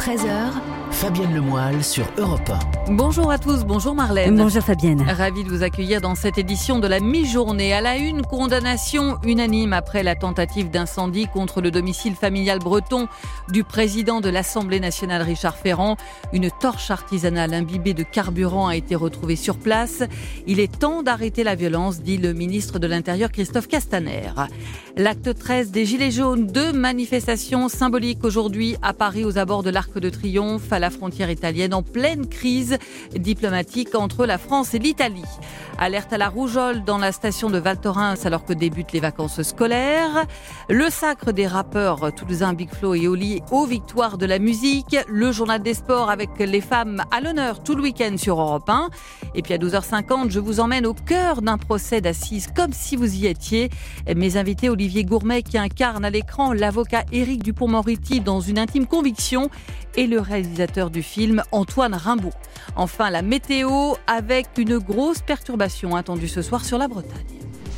13h, Fabienne Lemoyle sur Europe 1. Bonjour à tous, bonjour Marlène. Bonjour Fabienne. Ravie de vous accueillir dans cette édition de la mi-journée. À la une, condamnation unanime après la tentative d'incendie contre le domicile familial breton du président de l'Assemblée nationale Richard Ferrand. Une torche artisanale imbibée de carburant a été retrouvée sur place. Il est temps d'arrêter la violence, dit le ministre de l'Intérieur Christophe Castaner. L'acte 13 des Gilets jaunes, 2 manifestations symboliques aujourd'hui à Paris aux abords de l'Arc de Triomphe, à la frontière italienne, en pleine crise diplomatique entre la France et l'Italie. Alerte à la rougeole dans la station de Val Thorens alors que débutent les vacances scolaires. Le sacre des rappeurs toulousains Big Flo et Oli aux victoires de la musique. Le journal des sports avec les femmes à l'honneur tout le week-end sur Europe 1. Et puis à 12h50, je vous emmène au cœur d'un procès d'assises comme si vous y étiez. Mes invités, Olivier Gourmet qui incarne à l'écran l'avocat Éric Dupond-Moretti dans Une intime conviction et le réalisateur du film Antoine Rimbaud. Enfin, la météo avec une grosse perturbation attendue ce soir sur la Bretagne.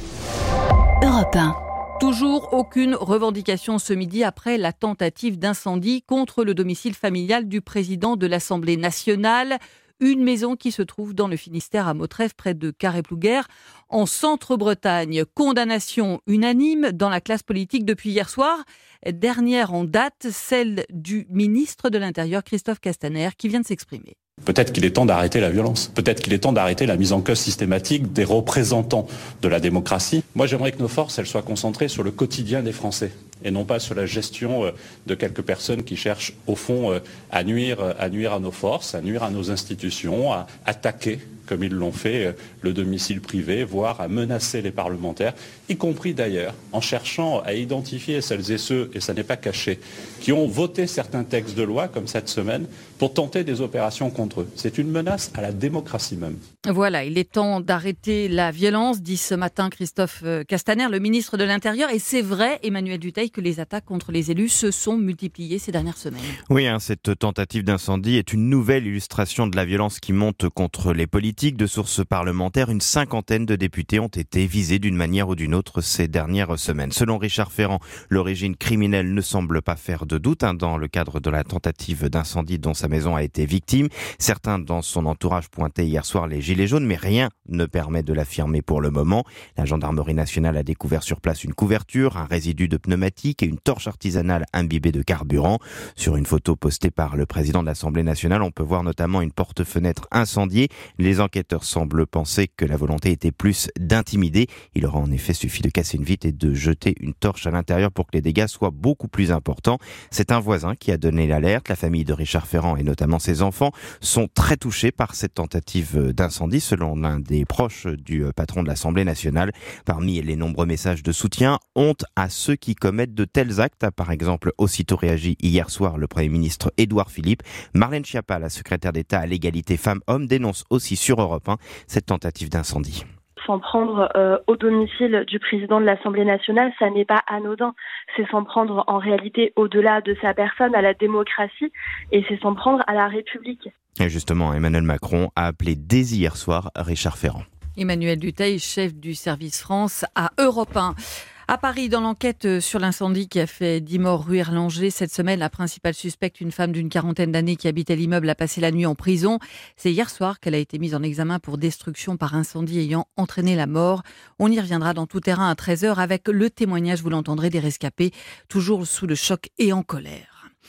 Europe 1. Toujours aucune revendication ce midi après la tentative d'incendie contre le domicile familial du président de l'Assemblée nationale. Une maison qui se trouve dans le Finistère à Mautrèves, près de Carhaix-Plouguer, en Centre-Bretagne. Condamnation unanime dans la classe politique depuis hier soir. Dernière en date, celle du ministre de l'Intérieur, Christophe Castaner, qui vient de s'exprimer. Peut-être qu'il est temps d'arrêter la violence. Peut-être qu'il est temps d'arrêter la mise en cause systématique des représentants de la démocratie. Moi, j'aimerais que nos forces, elles soient concentrées sur le quotidien des Français et non pas sur la gestion de quelques personnes qui cherchent, au fond, à nuire à nos forces, à nuire à nos institutions, à attaquer, comme ils l'ont fait, le domicile privé, voire à menacer les parlementaires, y compris d'ailleurs en cherchant à identifier celles et ceux, et ça n'est pas caché, qui ont voté certains textes de loi, comme cette semaine, pour tenter des opérations contre eux. C'est une menace à la démocratie même. Voilà, il est temps d'arrêter la violence, dit ce matin Christophe Castaner, le ministre de l'Intérieur. Et c'est vrai, Emmanuel Dutheil, que les attaques contre les élus se sont multipliées ces dernières semaines. Oui, cette tentative d'incendie est une nouvelle illustration de la violence qui monte contre les politiques. De sources parlementaires, une 50aine de députés ont été visés d'une manière ou d'une autre ces dernières semaines. Selon Richard Ferrand, l'origine criminelle ne semble pas faire de doute dans le cadre de la tentative d'incendie dont sa maison a été victime. Certains dans son entourage pointaient hier soir les gilets jaunes, mais rien ne permet de l'affirmer pour le moment. La gendarmerie nationale a découvert sur place une couverture, un résidu de pneumatique et une torche artisanale imbibée de carburant. Sur une photo postée par le président de l'Assemblée nationale, on peut voir notamment une porte-fenêtre incendiée. Les enquêteurs semblent penser que la volonté était plus d'intimider. Il aura en effet suffi de casser une vitre et de jeter une torche à l'intérieur pour que les dégâts soient beaucoup plus importants. C'est un voisin qui a donné l'alerte. La famille de Richard Ferrand et notamment ses enfants sont très touchés par cette tentative d'incendie, selon l'un des proches du patron de l'Assemblée nationale. Parmi les nombreux messages de soutien, honte à ceux qui commettent de tels actes, a par exemple aussitôt réagi hier soir le Premier ministre Édouard Philippe. Marlène Schiappa, la secrétaire d'État à l'égalité femmes-hommes, dénonce aussi sur Europe 1 cette tentative d'incendie. S'en prendre au domicile du président de l'Assemblée nationale, ça n'est pas anodin. C'est s'en prendre en réalité au-delà de sa personne, à la démocratie, et c'est s'en prendre à la République. Et justement, Emmanuel Macron a appelé dès hier soir Richard Ferrand. Emmanuel Dutheil, chef du service France à Europe 1. À Paris, dans l'enquête sur l'incendie qui a fait 10 morts rue Erlanger cette semaine, la principale suspecte, une femme d'une quarantaine d'années qui habitait l'immeuble, a passé la nuit en prison. C'est hier soir qu'elle a été mise en examen pour destruction par incendie ayant entraîné la mort. On y reviendra dans Tout terrain à 13h avec le témoignage, vous l'entendrez, des rescapés, toujours sous le choc et en colère.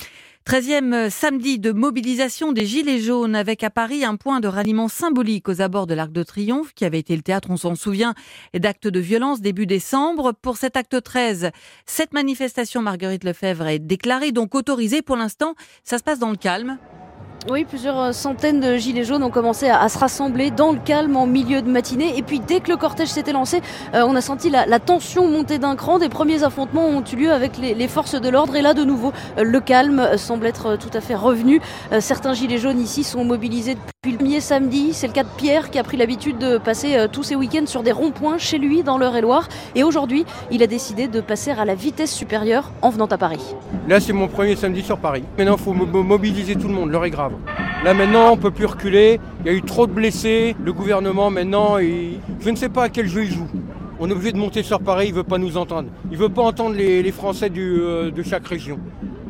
13e samedi de mobilisation des Gilets jaunes avec à Paris un point de ralliement symbolique aux abords de l'Arc de Triomphe qui avait été le théâtre, on s'en souvient, d'actes de violence début décembre. Pour cet acte 13, cette manifestation, Marguerite Lefebvre, est déclarée, donc autorisée pour l'instant. Ça se passe dans le calme. Oui, plusieurs centaines de gilets jaunes ont commencé à se rassembler dans le calme en milieu de matinée. Et puis dès que le cortège s'était lancé, on a senti la tension monter d'un cran. Des premiers affrontements ont eu lieu avec les forces de l'ordre. Et là, de nouveau, le calme semble être tout à fait revenu. Certains gilets jaunes ici sont mobilisés depuis le premier samedi. C'est le cas de Pierre qui a pris l'habitude de passer tous ses week-ends sur des ronds-points chez lui dans l'Eure-et-Loir. Et aujourd'hui, il a décidé de passer à la vitesse supérieure en venant à Paris. Là, c'est mon premier samedi sur Paris. Maintenant, il faut mobiliser tout le monde. L'heure est grave. Là maintenant on ne peut plus reculer, il y a eu trop de blessés, le gouvernement maintenant, je ne sais pas à quel jeu il joue. On est obligé de monter sur Paris, il ne veut pas nous entendre. Il ne veut pas entendre les Français de chaque région.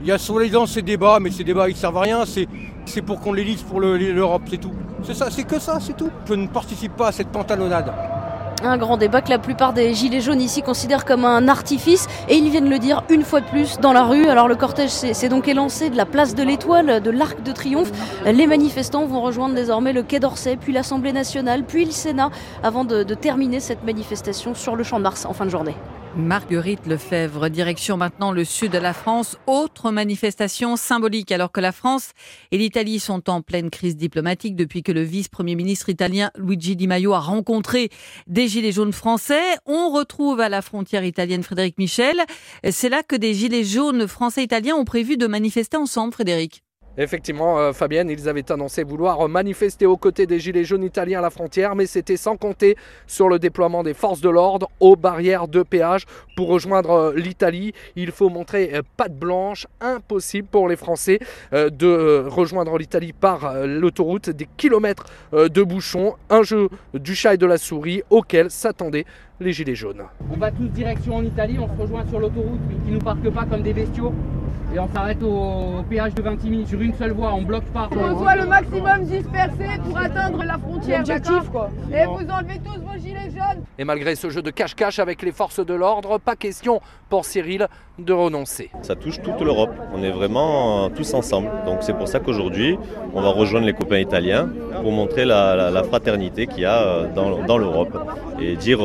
Il y a soi-disant ces débats, mais ces débats ils servent à rien, c'est pour qu'on l'élise pour l'Europe, c'est tout. C'est ça, c'est que ça, c'est tout. Je ne participe pas à cette pantalonnade. Un grand débat que la plupart des gilets jaunes ici considèrent comme un artifice et ils viennent le dire une fois de plus dans la rue. Alors le cortège s'est donc élancé de la place de l'Étoile, de l'Arc de Triomphe. Les manifestants vont rejoindre désormais le Quai d'Orsay, puis l'Assemblée nationale, puis le Sénat avant de terminer cette manifestation sur le Champ de Mars en fin de journée. Marguerite Lefebvre, direction maintenant le sud de la France. Autre manifestation symbolique alors que la France et l'Italie sont en pleine crise diplomatique depuis que le vice-premier ministre italien Luigi Di Maio a rencontré des gilets jaunes français. On retrouve à la frontière italienne Frédéric Michel. C'est là que des gilets jaunes français-italiens ont prévu de manifester ensemble, Frédéric. Effectivement, Fabienne, ils avaient annoncé vouloir manifester aux côtés des gilets jaunes italiens à la frontière, mais c'était sans compter sur le déploiement des forces de l'ordre aux barrières de péage pour rejoindre l'Italie. Il faut montrer patte blanche, impossible pour les Français de rejoindre l'Italie par l'autoroute, des kilomètres de bouchons, un jeu du chat et de la souris auquel s'attendaient les gilets jaunes. On va tous direction en Italie, on se rejoint sur l'autoroute qui ne nous parque pas comme des bestiaux. Et on s'arrête au péage de Vintimille sur une seule voie, on bloque pas. On soit le maximum dispersé pour atteindre la frontière, d'accord quoi. Et vous enlevez tous vos gilets jaunes. Et malgré ce jeu de cache-cache avec les forces de l'ordre, pas question pour Cyril de renoncer. Ça touche toute l'Europe, on est vraiment tous ensemble. Donc c'est pour ça qu'aujourd'hui, on va rejoindre les copains italiens pour montrer la fraternité qu'il y a dans l'Europe et dire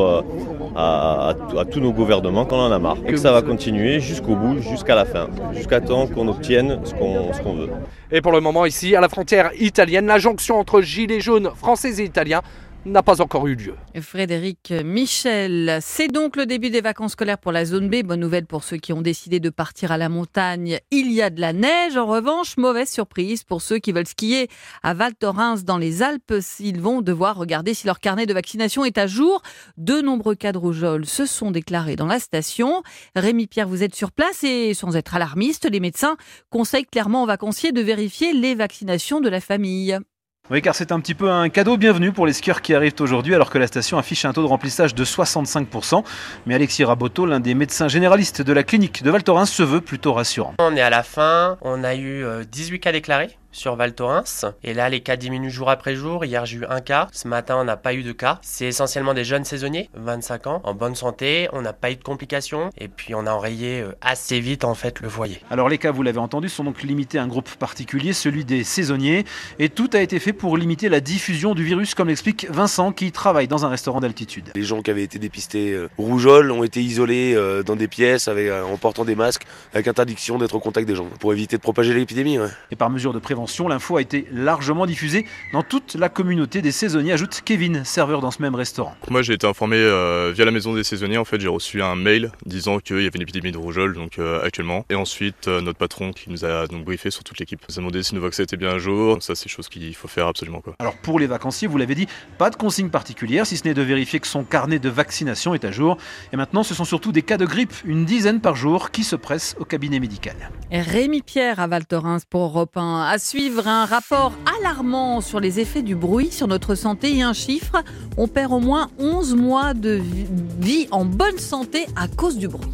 à tous nos gouvernements qu'on en a marre et que ça va continuer jusqu'au bout, jusqu'à la fin, jusqu'à temps qu'on obtienne ce qu'on veut. Et pour le moment ici, à la frontière italienne, la jonction entre gilets jaunes français et italiens n'a pas encore eu lieu. Frédéric Michel, c'est donc le début des vacances scolaires pour la zone B. Bonne nouvelle pour ceux qui ont décidé de partir à la montagne. Il y a de la neige. En revanche, mauvaise surprise pour ceux qui veulent skier à Val Thorens dans les Alpes. Ils vont devoir regarder si leur carnet de vaccination est à jour. De nombreux cas de rougeole se sont déclarés dans la station. Rémi Pierre, vous êtes sur place et sans être alarmiste, les médecins conseillent clairement aux vacanciers de vérifier les vaccinations de la famille. Oui, car c'est un petit peu un cadeau bienvenu pour les skieurs qui arrivent aujourd'hui, alors que la station affiche un taux de remplissage de 65%. Mais Alexis Raboteau, l'un des médecins généralistes de la clinique de Val Thorens, se veut plutôt rassurant. On est à la fin, on a eu 18 cas déclarés sur Val Thorens. Et là, les cas diminuent jour après jour. Hier, j'ai eu un cas. Ce matin, on n'a pas eu de cas. C'est essentiellement des jeunes saisonniers, 25 ans, en bonne santé. On n'a pas eu de complications. Et puis, on a enrayé assez vite, en fait, le foyer. Alors, les cas, vous l'avez entendu, sont donc limités à un groupe particulier, celui des saisonniers. Et tout a été fait pour limiter la diffusion du virus, comme l'explique Vincent, qui travaille dans un restaurant d'altitude. Les gens qui avaient été dépistés rougeole ont été isolés dans des pièces en portant des masques, avec interdiction d'être au contact des gens, pour éviter de propager l'épidémie. Ouais. Et par mesure de prévention, l'info a été largement diffusée dans toute la communauté des saisonniers, ajoute Kevin, serveur dans ce même restaurant. Moi j'ai été informé via la maison des saisonniers, en fait j'ai reçu un mail disant qu'il y avait une épidémie de rougeole actuellement. Et ensuite notre patron qui nous a donc briefé sur toute l'équipe. Il nous a demandé si nos vaccins étaient bien à jour, donc ça c'est chose qu'il faut faire absolument quoi. Alors pour les vacanciers, vous l'avez dit, pas de consigne particulière si ce n'est de vérifier que son carnet de vaccination est à jour. Et maintenant ce sont surtout des cas de grippe, une dizaine par jour, qui se pressent au cabinet médical. Rémi Pierre à Val Thorens pour Europe 1. À suivre un rapport alarmant sur les effets du bruit sur notre santé et un chiffre, on perd au moins 11 mois de vie en bonne santé à cause du bruit.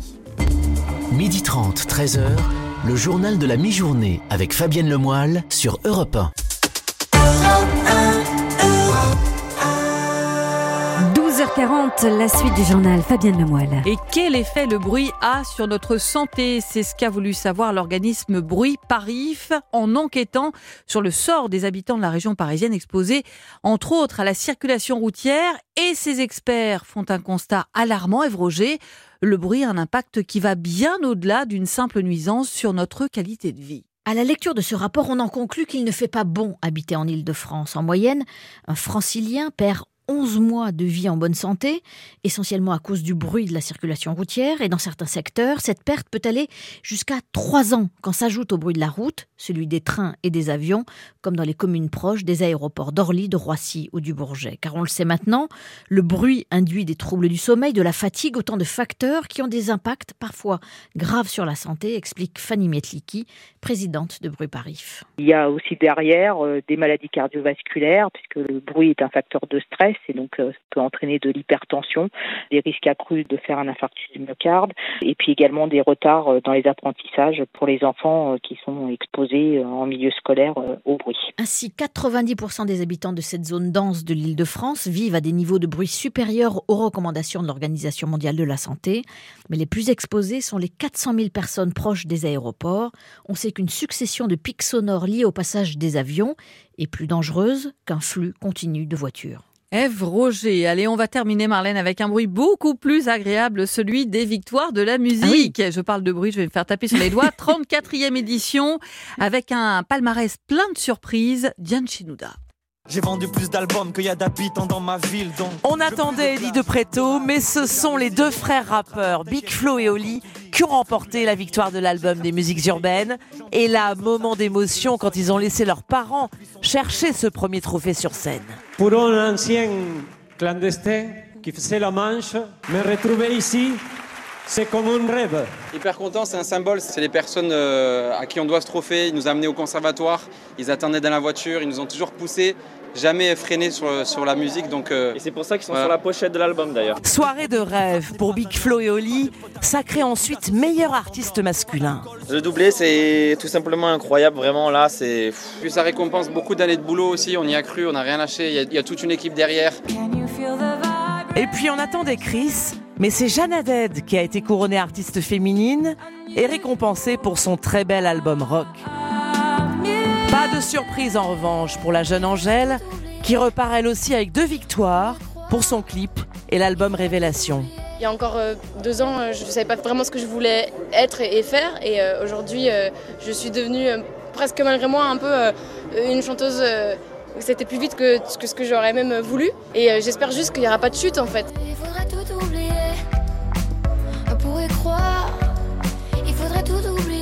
12h30, 13h, le journal de la mi-journée avec Fabienne Lemoyle sur Europe 1. 12h40, la suite du journal, Fabienne Lemoyle. Et quel effet le bruit a sur notre santé ? C'est ce qu'a voulu savoir l'organisme Bruit Parif en enquêtant sur le sort des habitants de la région parisienne exposés, entre autres, à la circulation routière. Et ces experts font un constat alarmant, Ève Roger. Le bruit a un impact qui va bien au-delà d'une simple nuisance sur notre qualité de vie. À la lecture de ce rapport, on en conclut qu'il ne fait pas bon habiter en Île-de-France. En moyenne, un Francilien perd 11 mois de vie en bonne santé, essentiellement à cause du bruit de la circulation routière. Et dans certains secteurs, cette perte peut aller jusqu'à 3 ans quand s'ajoute au bruit de la route, celui des trains et des avions, comme dans les communes proches des aéroports d'Orly, de Roissy ou du Bourget. Car on le sait maintenant, le bruit induit des troubles du sommeil, de la fatigue, autant de facteurs qui ont des impacts parfois graves sur la santé, explique Fanny Mietliki, présidente de Bruit Parif. Il y a aussi derrière des maladies cardiovasculaires, puisque le bruit est un facteur de stress. stress et donc ça peut entraîner de l'hypertension, des risques accrus de faire un infarctus du myocarde et puis également des retards dans les apprentissages pour les enfants qui sont exposés en milieu scolaire au bruit. Ainsi, 90% des habitants de cette zone dense de l'Île-de-France vivent à des niveaux de bruit supérieurs aux recommandations de l'Organisation mondiale de la santé. Mais les plus exposés sont les 400 000 personnes proches des aéroports. On sait qu'une succession de pics sonores liés au passage des avions est plus dangereuse qu'un flux continu de voitures. Ève Roger. Allez, on va terminer, Marlène, avec un bruit beaucoup plus agréable, celui des victoires de la musique. Je parle de bruit, je vais me faire taper sur les doigts. 34e édition, avec un palmarès plein de surprises. Diane Chinouda. J'ai vendu plus d'albums qu'il y a d'habitants dans ma ville, donc... On attendait Eddie de Pretto, mais ce sont les deux frères rappeurs, Big Flo et Oli, qui ont remporté la victoire de l'album des musiques urbaines. Et là, moment d'émotion quand ils ont laissé leurs parents chercher ce premier trophée sur scène. Pour un ancien clandestin qui faisait la manche, me retrouver ici, c'est comme un rêve. Hyper content, c'est un symbole. C'est les personnes à qui on doit ce trophée. Ils nous ont amenés au conservatoire, ils attendaient dans la voiture, ils nous ont toujours poussés. Jamais freiné sur la musique. Donc, et c'est pour ça qu'ils sont sur la pochette de l'album d'ailleurs. Soirée de rêve pour Big Flo et Oli, sacré ensuite meilleur artiste masculin. Le doublé, c'est tout simplement incroyable, vraiment là, c'est... Puis ça récompense beaucoup d'années de boulot aussi, on y a cru, on n'a rien lâché, il y a toute une équipe derrière. Et puis on attendait Chris, mais c'est Jeanne Haddad qui a été couronnée artiste féminine et récompensée pour son très bel album rock. Pas de surprise en revanche pour la jeune Angèle, qui repart elle aussi avec 2 victoires pour son clip et l'album Révélation. Il y a encore 2 ans, je ne savais pas vraiment ce que je voulais être et faire. Et aujourd'hui, je suis devenue presque malgré moi un peu une chanteuse. C'était plus vite que ce que j'aurais même voulu. Et j'espère juste qu'il n'y aura pas de chute en fait. Il faudrait tout oublier pour y croire. Il faudrait tout oublier.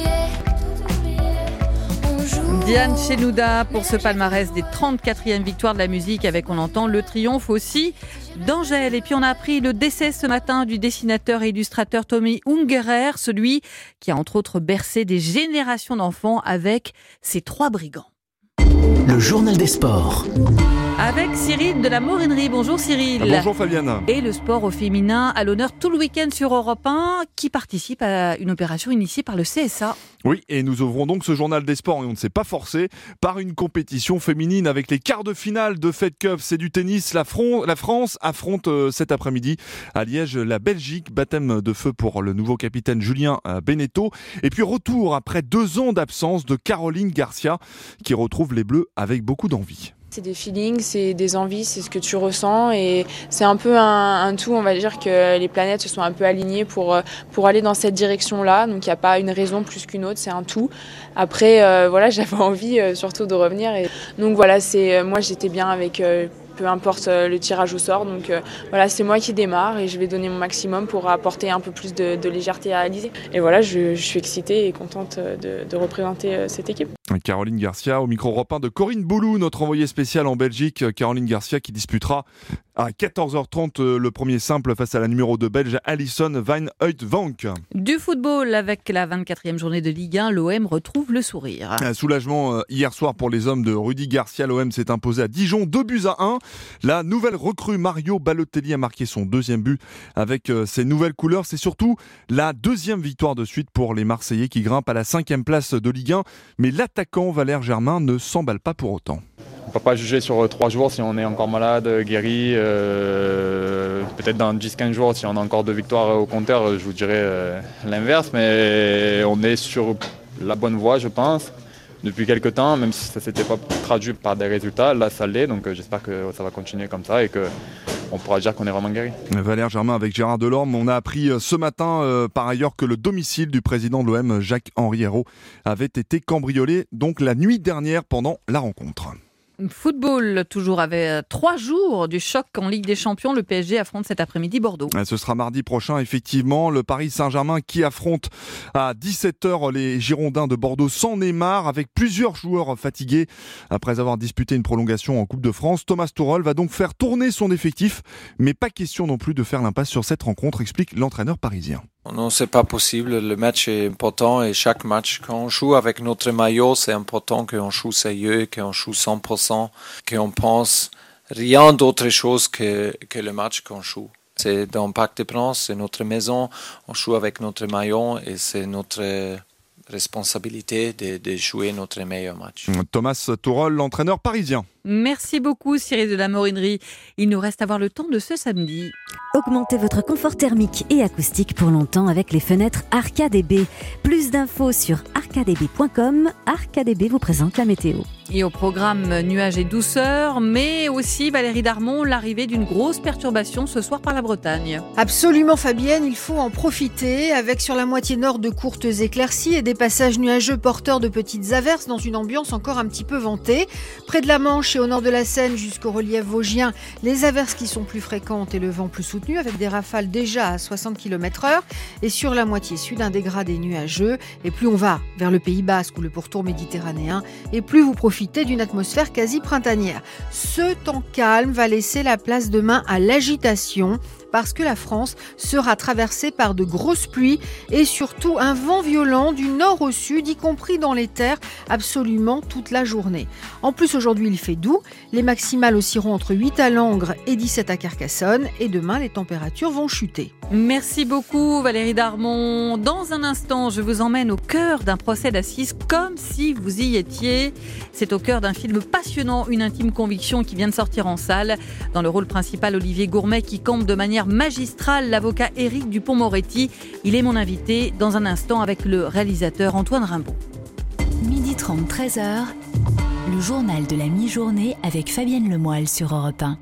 Diane Chenouda pour ce palmarès des 34e victoires de la musique avec, on entend, le triomphe aussi d'Angèle. Et puis on a appris le décès ce matin du dessinateur et illustrateur Tommy Ungerer, celui qui a entre autres bercé des générations d'enfants avec ses 3 brigands. Le journal des sports. Avec Cyril de la Morinerie. Bonjour Cyril. Bonjour Fabienne. Et le sport au féminin à l'honneur tout le week-end sur Europe 1 qui participe à une opération initiée par le CSA. Oui, et nous ouvrons donc ce journal des sports, et on ne s'est pas forcé, par une compétition féminine avec les quarts de finale de Fed Cup. C'est du tennis. La France affronte cet après-midi à Liège la Belgique. Baptême de feu pour le nouveau capitaine Julien Beneteau. Et puis retour après 2 ans d'absence de Caroline Garcia qui retrouve les Bleus avec beaucoup d'envie. C'est des feelings, c'est des envies, c'est ce que tu ressens et c'est un peu un tout. On va dire que les planètes se sont un peu alignées pour aller dans cette direction-là. Donc il n'y a pas une raison plus qu'une autre, c'est un tout. Après, voilà, j'avais envie surtout de revenir. Et donc voilà, moi j'étais bien avec... peu importe le tirage au sort. Donc voilà, c'est moi qui démarre et je vais donner mon maximum pour apporter un peu plus de légèreté à Alizé. Et voilà, je suis excitée et contente de représenter cette équipe. Caroline Garcia au micro Europe 1 de Corinne Boulou, notre envoyée spéciale en Belgique. Caroline Garcia qui disputera à 14h30 le premier simple face à la numéro 2 belge Alison Van Uytvanck. Du football avec la 24e journée de Ligue 1, l'OM retrouve le sourire. Un soulagement hier soir pour les hommes de Rudy Garcia. L'OM s'est imposé à Dijon 2-1. La nouvelle recrue Mario Balotelli a marqué son 2e but avec ses nouvelles couleurs. C'est surtout la 2e victoire de suite pour les Marseillais qui grimpent à la 5e place de Ligue 1. Mais l'attaquant Valère Germain ne s'emballe pas pour autant. On ne peut pas juger sur 3 jours si on est encore malade, guéri. Peut-être dans 10-15 jours, si on a encore 2 victoires au compteur, je vous dirais l'inverse. Mais on est sur la bonne voie, je pense. Depuis quelques temps, même si ça ne s'était pas traduit par des résultats, là ça l'est, donc j'espère que ça va continuer comme ça et qu'on pourra dire qu'on est vraiment guéri. Valère Germain avec Gérard Delorme. On a appris ce matin par ailleurs que le domicile du président de l'OM, Jacques-Henri Hérault, avait été cambriolé donc la nuit dernière pendant la rencontre. Football, toujours avec 3 jours du choc en Ligue des Champions. Le PSG affronte cet après-midi Bordeaux. Ce sera mardi prochain, effectivement. Le Paris Saint-Germain qui affronte à 17h les Girondins de Bordeaux sans Neymar, avec plusieurs joueurs fatigués après avoir disputé une prolongation en Coupe de France. Thomas Tuchel va donc faire tourner son effectif, mais pas question non plus de faire l'impasse sur cette rencontre, explique l'entraîneur parisien. Non, c'est pas possible. Le match est important et chaque match, quand on joue avec notre maillot, c'est important qu'on joue sérieux, qu'on joue 100%, qu'on pense rien d'autre chose que le match qu'on joue. C'est dans Parc des Princes, c'est notre maison, on joue avec notre maillot et c'est notre responsabilité de jouer notre meilleur match. Thomas Tuchel, l'entraîneur parisien. Merci beaucoup Cyril de la Morinerie. Il nous reste à voir le temps de ce samedi. Augmentez votre confort thermique et acoustique pour longtemps avec les fenêtres ArcaDB. Plus d'infos sur arcadb.com. ArcaDB vous présente la météo. Et au programme nuages et douceur, mais aussi Valérie Darmon, l'arrivée d'une grosse perturbation ce soir par la Bretagne. Absolument Fabienne, il faut en profiter avec sur la moitié nord de courtes éclaircies et des passages nuageux porteurs de petites averses dans une ambiance encore un petit peu ventée. Près de la Manche et au nord de la Seine jusqu'au relief vosgien, les averses qui sont plus fréquentes et le vent plus soutenu avec des rafales déjà à 60 km/h. Et sur la moitié sud, un dégradé nuageux. Et plus on va vers le Pays Basque ou le pourtour méditerranéen, et plus vous profitez d'une atmosphère quasi printanière. Ce temps calme va laisser la place demain à l'agitation parce que la France sera traversée par de grosses pluies et surtout un vent violent du nord au sud, y compris dans les terres, absolument toute la journée. En plus, aujourd'hui, il fait doux. Les maximales oscilleront entre 8 à Langres et 17 à Carcassonne. Et demain, les températures vont chuter. Merci beaucoup Valérie Darmon. Dans un instant, je vous emmène au cœur d'un procès d'assises comme si vous y étiez. C'est au cœur d'un film passionnant, Une intime conviction, qui vient de sortir en salle. Dans le rôle principal, Olivier Gourmet qui campe de manière magistrale l'avocat Éric Dupond-Moretti. Il est mon invité dans un instant avec le réalisateur Antoine Rimbaud. 12h30, 13h, le journal de la mi-journée avec Fabienne Lemoyle sur Europe 1.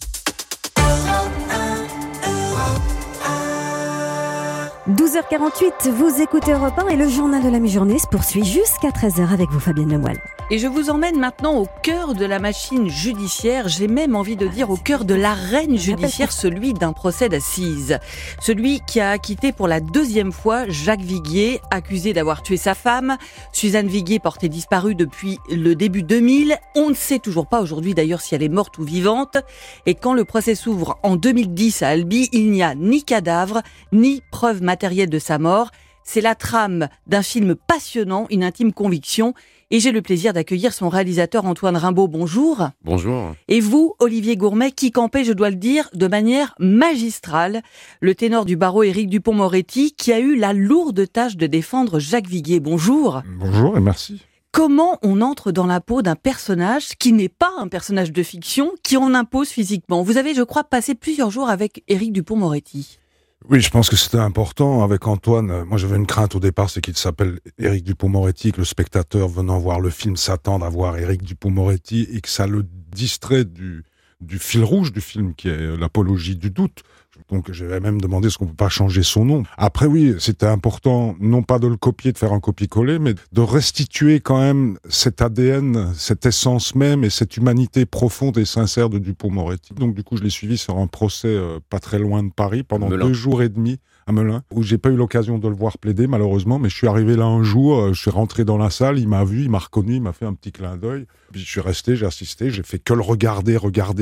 12h48, vous écoutez Europe 1 et le journal de la mi-journée se poursuit jusqu'à 13h avec vous Fabienne Lemoyle. Et je vous emmène maintenant au cœur de la machine judiciaire, j'ai même envie de dire au cœur de l'arène judiciaire, celui d'un procès d'assises. Celui qui a acquitté pour la deuxième fois Jacques Viguier, accusé d'avoir tué sa femme. Suzanne Viguier, portée disparue depuis le début 2000. On ne sait toujours pas aujourd'hui d'ailleurs si elle est morte ou vivante. Et quand le procès s'ouvre en 2010 à Albi, il n'y a ni cadavre, ni preuve matérielle de sa mort. C'est la trame d'un film passionnant, Une intime conviction. Et j'ai le plaisir d'accueillir son réalisateur Antoine Rimbaud. Bonjour. Bonjour. Et vous, Olivier Gourmet, qui campait, je dois le dire, de manière magistrale, le ténor du barreau Éric Dupond-Moretti, qui a eu la lourde tâche de défendre Jacques Viguier. Bonjour. Bonjour et merci. Comment on entre dans la peau d'un personnage qui n'est pas un personnage de fiction, qui en impose physiquement ? Vous avez, je crois, passé plusieurs jours avec Éric Dupond-Moretti. Oui, je pense que c'était important avec Antoine. Moi, j'avais une crainte au départ, c'est qu'il s'appelle Éric Dupond-Moretti, que le spectateur venant voir le film s'attende à voir Éric Dupond-Moretti et que ça le distrait du fil rouge du film, qui est l'apologie du doute. Donc, j'avais même demandé est-ce qu'on peut pas changer son nom. Après, oui, c'était important, non pas de le copier, de faire un copier-coller, mais de restituer quand même cet ADN, cette essence même et cette humanité profonde et sincère de Dupond-Moretti. Donc, du coup, je l'ai suivi sur un procès pas très loin de Paris pendant Melun. 2 jours et demi à Melun, où j'ai pas eu l'occasion de le voir plaider, malheureusement, mais je suis arrivé là un jour, je suis rentré dans la salle, il m'a vu, il m'a reconnu, il m'a fait un petit clin d'œil. Puis je suis resté, j'ai assisté, j'ai fait que le regarder,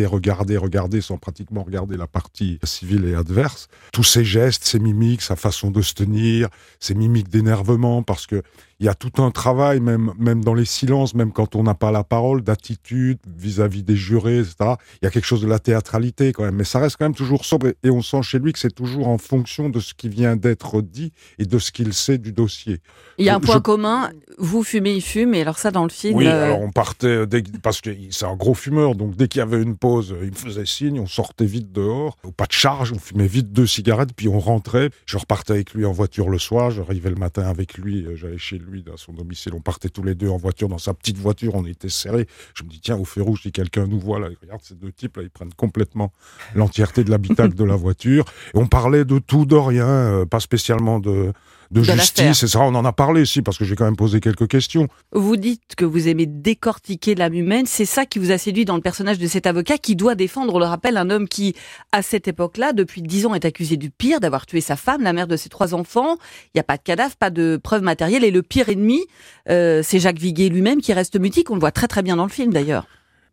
sans pratiquement regarder la partie civile et adverse. Tous ses gestes, ses mimiques, sa façon de se tenir, ses mimiques d'énervement, parce que il y a tout un travail, même dans les silences, même quand on n'a pas la parole, d'attitude vis-à-vis des jurés, etc. Il y a quelque chose de la théâtralité quand même, mais ça reste quand même toujours sobre, et on sent chez lui que c'est toujours en fonction de ce qui vient d'être dit et de ce qu'il sait du dossier. Il y a un point commun, vous fumez, il fume, et alors ça dans le film... Oui, alors on partait, parce que c'est un gros fumeur, donc dès qu'il y avait une pause, il me faisait signe, on sortait vite dehors, pas de charge, on fumait vite 2 cigarettes, puis on rentrait, je repartais avec lui en voiture le soir, j'arrivais le matin avec lui, j'allais chez lui, à son domicile, on partait tous les deux en voiture, dans sa petite voiture, on était serrés. Je me dis, tiens, au feu rouge, si quelqu'un nous voit, là, regarde ces 2 types, là, ils prennent complètement l'entièreté de l'habitacle de la voiture. Et on parlait de tout, de rien, pas spécialement de justice, et ça, on en a parlé ici, parce que j'ai quand même posé quelques questions. Vous dites que vous aimez décortiquer l'âme humaine, c'est ça qui vous a séduit dans le personnage de cet avocat qui doit défendre, on le rappelle, un homme qui, à cette époque-là, depuis 10 ans, est accusé du pire, d'avoir tué sa femme, la mère de ses 3 enfants. Il n'y a pas de cadavre, pas de preuves matérielles, et le pire ennemi, c'est Jacques Viguier lui-même qui reste mutique, on le voit très très bien dans le film d'ailleurs.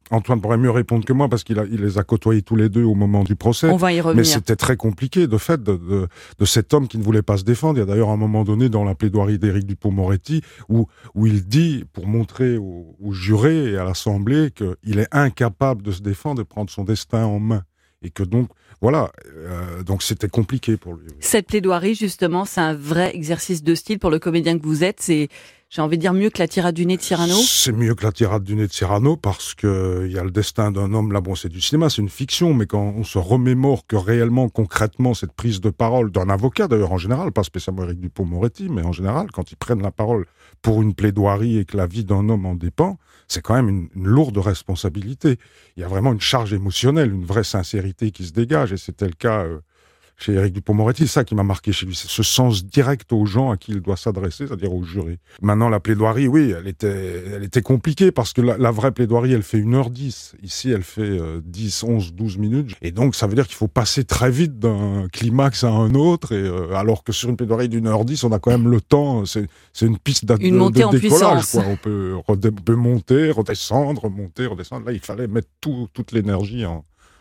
Antoine pourrait mieux répondre que moi parce qu'il les a côtoyés tous les deux au moment du procès. On va y revenir. Mais c'était très compliqué de fait de cet homme qui ne voulait pas se défendre. Il y a d'ailleurs un moment donné dans la plaidoirie d'Éric Dupond-Moretti où il dit, pour montrer aux jurés et à l'Assemblée qu'il est incapable de se défendre et de prendre son destin en main. Et que donc, voilà, donc c'était compliqué pour lui. Cette plaidoirie, justement, c'est un vrai exercice de style pour le comédien que vous êtes. C'est, j'ai envie de dire, mieux que la tirade du nez de Cyrano. C'est mieux que la tirade du nez de Cyrano parce que il y a le destin d'un homme. Là, bon, c'est du cinéma, c'est une fiction, mais quand on se remémore que réellement, concrètement, cette prise de parole d'un avocat, d'ailleurs en général, pas spécialement Éric Dupond-Moretti, mais en général, quand ils prennent la parole pour une plaidoirie et que la vie d'un homme en dépend, c'est quand même une lourde responsabilité. Il y a vraiment une charge émotionnelle, une vraie sincérité qui se dégage, et c'était le cas chez Éric Dupond-Moretti. C'est ça qui m'a marqué chez lui, c'est ce sens direct aux gens à qui il doit s'adresser, c'est-à-dire aux jurés. Maintenant, la plaidoirie, oui, elle était compliquée, parce que la vraie plaidoirie, elle fait 1h10. Ici, elle fait 10, 11, 12 minutes. Et donc, ça veut dire qu'il faut passer très vite d'un climax à un autre, et alors que sur une plaidoirie d'1h10, on a quand même le temps, c'est une piste de décollage, quoi. On peut monter, redescendre, monter, redescendre. Là, il fallait mettre toute l'énergie en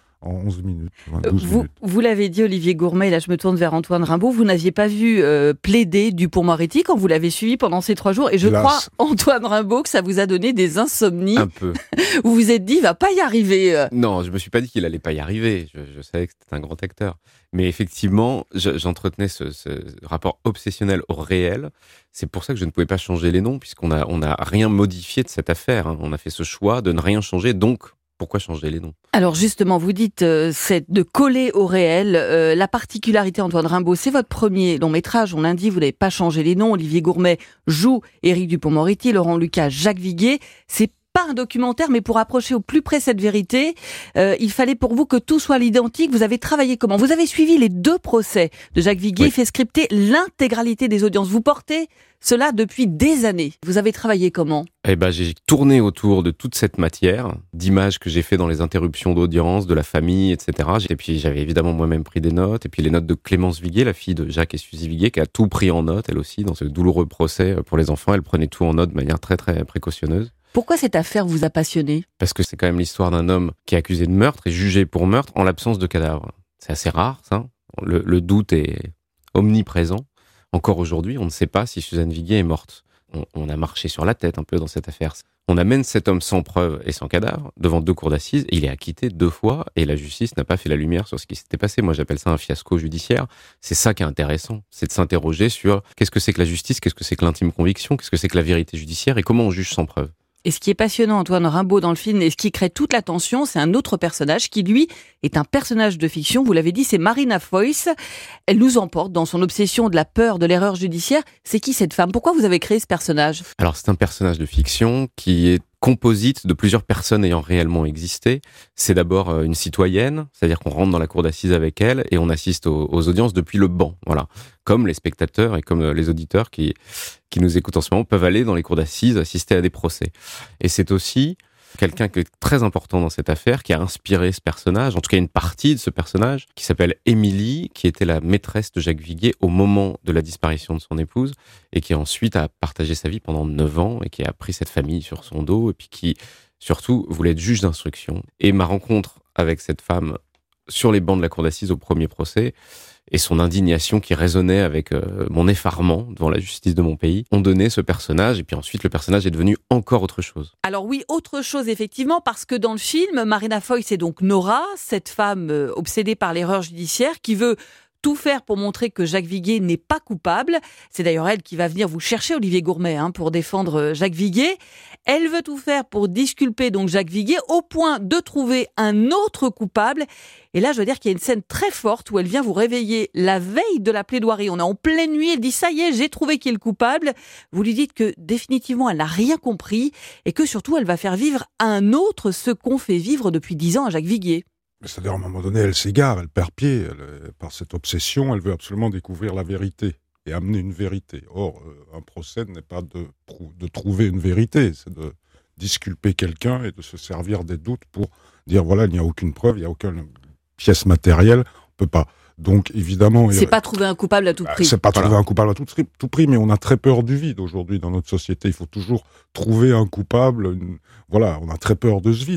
11 minutes, 12 minutes. Vous l'avez dit, Olivier Gourmet, là je me tourne vers Antoine Rimbaud, vous n'aviez pas vu plaider Dupond-Moretti quand vous l'avez suivi pendant ces 3 jours, et je crois, Antoine Rimbaud, que ça vous a donné des insomnies. Un peu. Vous vous êtes dit, il va pas y arriver. Non, je me suis pas dit qu'il allait pas y arriver, je savais que c'était un grand acteur. Mais effectivement, j'entretenais ce rapport obsessionnel au réel. C'est pour ça que je ne pouvais pas changer les noms, puisqu'on a rien modifié de cette affaire, hein. On a fait ce choix de ne rien changer, donc pourquoi changer les noms? Alors justement, vous dites c'est de coller au réel. La particularité, Antoine Rimbaud, c'est votre premier long métrage. On l'indique, vous n'avez pas changé les noms. Olivier Gourmet joue Éric Dupond-Moretti, Laurent Lucas, Jacques Viguier. C'est pas un documentaire, mais pour approcher au plus près cette vérité, il fallait pour vous que tout soit à l'identique. Vous avez travaillé comment? Vous avez suivi les 2 procès de Jacques Viguier, fait scripter l'intégralité des audiences. Vous portez cela depuis des années. Vous avez travaillé comment? J'ai tourné autour de toute cette matière, d'images que j'ai fait dans les interruptions d'audience, de la famille, etc. Et puis j'avais évidemment moi-même pris des notes, et puis les notes de Clémence Viguier, la fille de Jacques et Suzy Viguier, qui a tout pris en note, elle aussi, dans ce douloureux procès pour les enfants. Elle prenait tout en note de manière très très précautionneuse. Pourquoi cette affaire vous a passionné? Parce que c'est quand même l'histoire d'un homme qui est accusé de meurtre et jugé pour meurtre en l'absence de cadavre. C'est assez rare, ça. Le doute est omniprésent. Encore aujourd'hui, on ne sait pas si Suzanne Viguier est morte. On a marché sur la tête un peu dans cette affaire. On amène cet homme sans preuve et sans cadavre devant 2 cours d'assises, et il est acquitté 2 fois, et la justice n'a pas fait la lumière sur ce qui s'était passé. Moi, j'appelle ça un fiasco judiciaire. C'est ça qui est intéressant, c'est de s'interroger sur qu'est-ce que c'est que la justice, qu'est-ce que c'est que l'intime conviction, qu'est-ce que c'est que la vérité judiciaire, et comment on juge sans preuve. Et ce qui est passionnant, Antoine Rimbaud, dans le film, et ce qui crée toute l'attention, c'est un autre personnage qui, lui, est un personnage de fiction. Vous l'avez dit, c'est Marina Foïs. Elle nous emporte dans son obsession de la peur, de l'erreur judiciaire. C'est qui cette femme? Pourquoi vous avez créé ce personnage? Alors, c'est un personnage de fiction qui est composite de plusieurs personnes ayant réellement existé. C'est d'abord une citoyenne, c'est-à-dire qu'on rentre dans la cour d'assises avec elle et on assiste aux audiences depuis le banc. Voilà. Comme les spectateurs et comme les auditeurs qui nous écoutent en ce moment peuvent aller dans les cours d'assises assister à des procès. Et c'est aussi quelqu'un qui est très important dans cette affaire, qui a inspiré ce personnage, en tout cas une partie de ce personnage, qui s'appelle Émilie, qui était la maîtresse de Jacques Viguier au moment de la disparition de son épouse, et qui ensuite a partagé sa vie pendant 9 ans, et qui a pris cette famille sur son dos, et puis qui, surtout, voulait être juge d'instruction. Et ma rencontre avec cette femme sur les bancs de la cour d'assises au premier procès, et son indignation qui résonnait avec mon effarement devant la justice de mon pays, ont donné ce personnage, et puis ensuite le personnage est devenu encore autre chose. Alors oui, autre chose effectivement, parce que dans le film, Marina Foïs, c'est donc Nora, cette femme obsédée par l'erreur judiciaire, qui veut tout faire pour montrer que Jacques Viguier n'est pas coupable. C'est d'ailleurs elle qui va venir vous chercher, Olivier Gourmet, pour défendre Jacques Viguier. Elle veut tout faire pour disculper donc Jacques Viguier, au point de trouver un autre coupable. Et là, je veux dire qu'il y a une scène très forte où elle vient vous réveiller la veille de la plaidoirie. On est en pleine nuit, elle dit « ça y est, j'ai trouvé qui est le coupable ». Vous lui dites que définitivement, elle n'a rien compris et que surtout, elle va faire vivre à un autre ce qu'on fait vivre depuis 10 ans à Jacques Viguier. C'est-à-dire, à un moment donné, elle s'égare, elle perd pied. Par cette obsession, elle veut absolument découvrir la vérité et amener une vérité. Or, un procès n'est pas de trouver une vérité, c'est de disculper quelqu'un et de se servir des doutes pour dire, voilà, il n'y a aucune preuve, il n'y a aucune pièce matérielle, on peut pas. Donc, évidemment... C'est pas trouver un coupable à tout prix. C'est pas trouver un coupable à tout prix, mais on a très peur du vide aujourd'hui dans notre société. Il faut toujours trouver un coupable. Voilà, on a très peur de ce vide.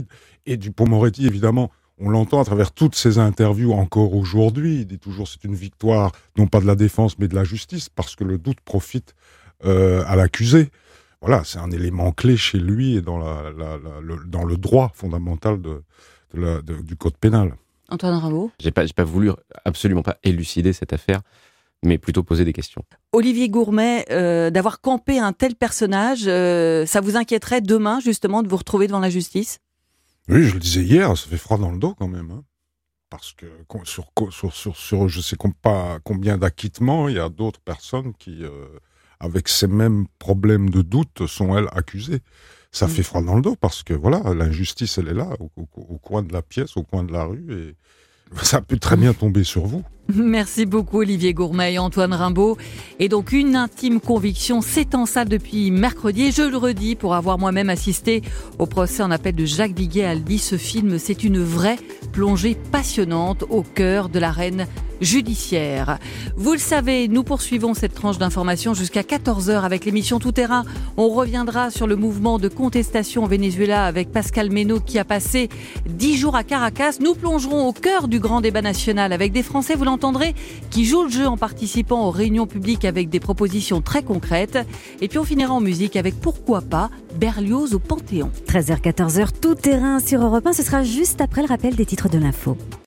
Et Dupond-Moretti, évidemment, on l'entend à travers toutes ses interviews encore aujourd'hui. Il dit toujours c'est une victoire, non pas de la défense, mais de la justice, parce que le doute profite à l'accusé. Voilà, c'est un élément clé chez lui et dans le droit fondamental du code pénal. Antoine Rimbaud. J'ai pas voulu absolument pas élucider cette affaire, mais plutôt poser des questions. Olivier Gourmet, d'avoir campé un tel personnage, ça vous inquiéterait demain justement de vous retrouver devant la justice ? Oui, je le disais hier, ça fait froid dans le dos quand même. Hein. Parce que sur je sais pas combien d'acquittements, il y a d'autres personnes qui, avec ces mêmes problèmes de doute, sont elles accusées. Ça fait froid dans le dos parce que voilà, l'injustice, elle est là, au coin de la pièce, au coin de la rue, et ça peut très bien tomber sur vous. Merci beaucoup Olivier Gourmet et Antoine Rimbaud. Et donc une intime conviction, c'est en salle depuis mercredi. Et je le redis, pour avoir moi-même assisté au procès en appel de Jacques Viguier-Albi, ce film, c'est une vraie plongée passionnante au cœur de l'arène judiciaire. Vous le savez, nous poursuivons cette tranche d'information jusqu'à 14h avec l'émission Tout Terrain. On reviendra sur le mouvement de contestation au Venezuela avec Pascal Meynaud qui a passé 10 jours à Caracas. Nous plongerons au cœur du grand débat national avec des Français, vous l'entendrez, qui jouent le jeu en participant aux réunions publiques avec des propositions très concrètes. Et puis on finira en musique avec pourquoi pas Berlioz au Panthéon. 13h, 14h, Tout Terrain sur Europe 1. Ce sera juste après le rappel des titres de l'info.